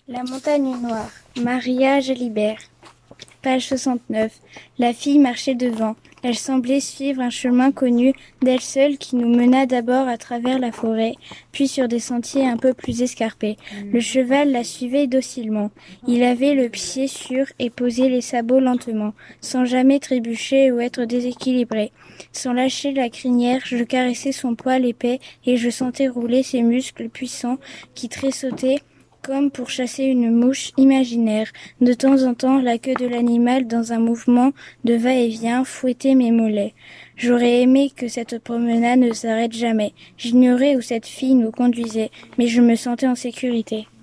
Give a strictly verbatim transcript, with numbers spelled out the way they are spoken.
La montagne noire, Maria Jalibert. Page soixante-neuf. La fille marchait devant. Elle semblait suivre un chemin connu d'elle seule qui nous mena d'abord à travers la forêt, puis sur des sentiers un peu plus escarpés. Le cheval la suivait docilement. Il avait le pied sûr et posait les sabots lentement, sans jamais trébucher ou être déséquilibré. Sans lâcher la crinière, je caressais son poil épais et je sentais rouler ses muscles puissants qui tressautaient comme pour chasser une mouche imaginaire. De temps en temps, la queue de l'animal, dans un mouvement de va-et-vient, fouettait mes mollets. J'aurais aimé que cette promenade ne s'arrête jamais. J'ignorais où cette fille nous conduisait, mais je me sentais en sécurité.